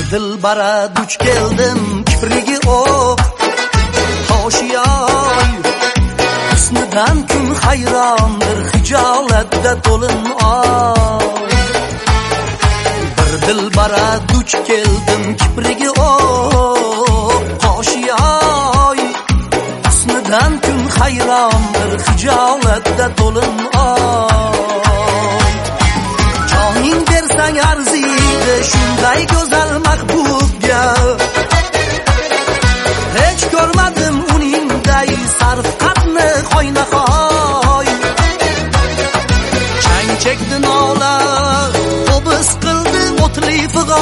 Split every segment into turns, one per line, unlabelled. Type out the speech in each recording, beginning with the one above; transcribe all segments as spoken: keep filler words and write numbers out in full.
dilbara duch keldim kiprigi o'q hoshiyay husnidan kun hayrondir hijolatda to'lin oy bir dilbara duch keldim kiprigi o'q hoshiyay husnidan kun hayrondir hijolatda to'lin oy joning bersang arziydi shunday go'zal mahbubga hech ko'rmadim uningday sarfqatni hoynahoy chang chekdi nola qo'bis qildi o'tli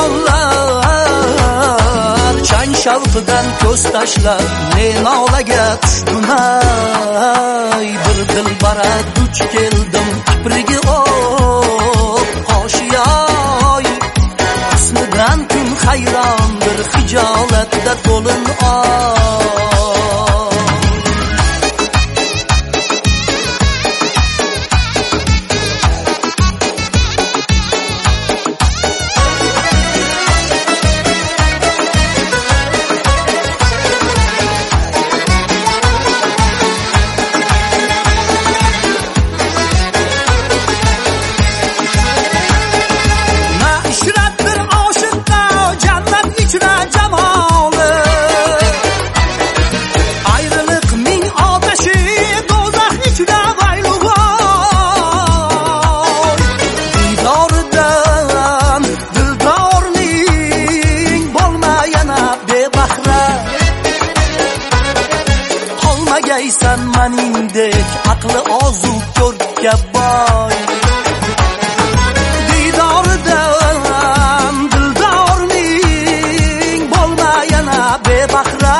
fig'onlar chang shavqidan ko'z tashlab ne nolaga tushgunay bir dilbara duch keldim kiprigi o'q hoshiyay husnidan kun hayrondir hijolatda to'lin oy Olmagaysan maningdek aqli ozuq ko'rkka boy didoridan dildorning bo'lma yana bebahra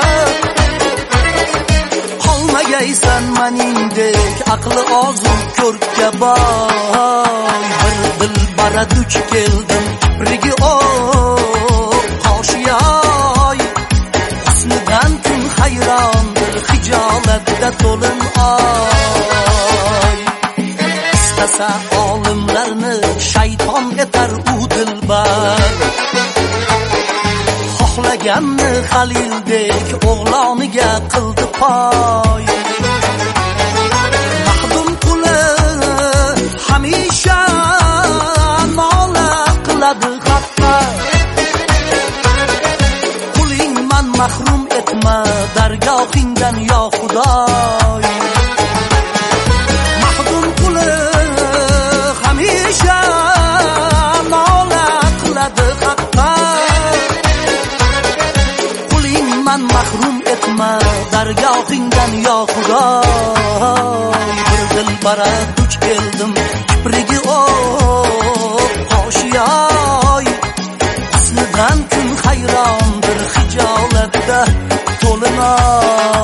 olmagaysan maningdek aqli ozuq ko'rkka boy bir dilbara duch keldim kiprigi o'q hoshiyay husnidan kun hayron hijolatda to'lin oy istasa olimlarni shayton etar u dilbar xohlaganni halildek o'g'loniga qildi poy mahdum quli hamisha nola qiladi haqqa qulingman mahrum etma dargohingdan yo xudoy mahdum quli hamisha nola qiladi haqqa qulingman mahrum etma dargohingdan yo xudoy bir dilbara duch keldim kiprigi o'q hoshiyay husnidan kun hayrondir hijolatda to'lin oy